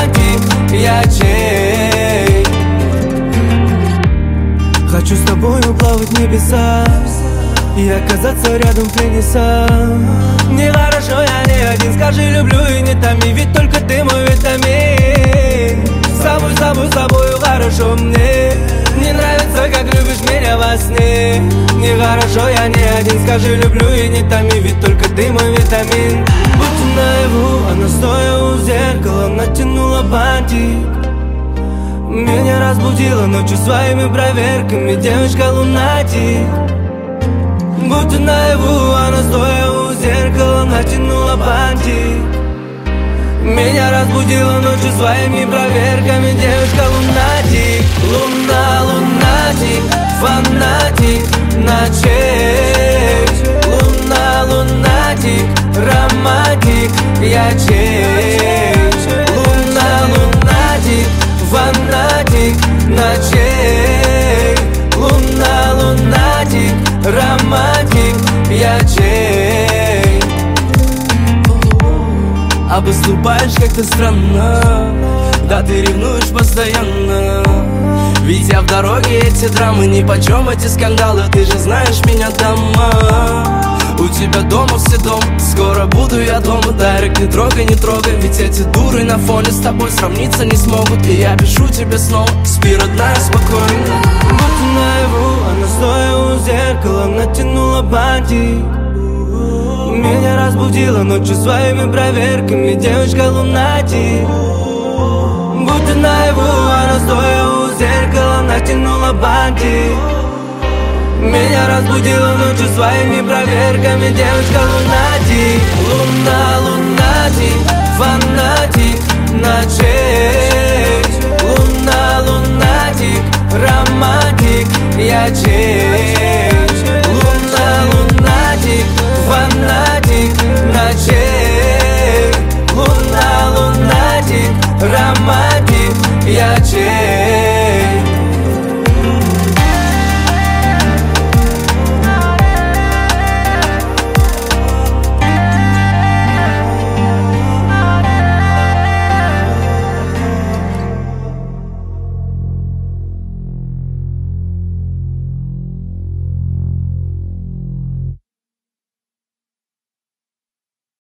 романтик, я чей. Хочу с тобою плавать в небеса и оказаться рядом в тенниса. Нехорошо, я не один, скажи люблю и не томи, ведь только ты мой витамин. С тобою хорошо мне. Не нравится, как любишь меня во сне. Нехорошо, я не один, скажи люблю и не томи, ведь только ты мой витамин. Будто наяву, она стоя у зеркала натянула бантик. Меня разбудила ночью своими проверками девочка-лунатик. Будто наяву, она стоя у зеркала натянула бантик. Меня разбудила ночью своими проверками девочка-лунатик. Луна, лунатик, фанатик, ночей. Луна, лунатик, романтик, я чей. Луна, лунатик, фанатик, ночей. Луна, лунатик, романтик, я чей. А поступаешь как-то странно, да ты ревнуешь постоянно. Ведь я в дороге, эти драмы нипочем, эти скандалы. Ты же знаешь меня, дама. У тебя дома все дом, скоро буду я дома. Дайрект не трогай, не трогай, ведь эти дуры на фоне с тобой сравниться не смогут. И я пишу тебе снова, спи, родная, спокойно. Будто наяву, она стоя у зеркала натянула бантик. Меня разбудила ночью своими проверками девочка-лунатик. Будто наяву, она стоя у зеркала натянула бантик. Меня разбудила ночью своими проверками девочка-лунатик. Луна, лунатик, фанатик, ночей. Луна, лунатик, романтик, я чей.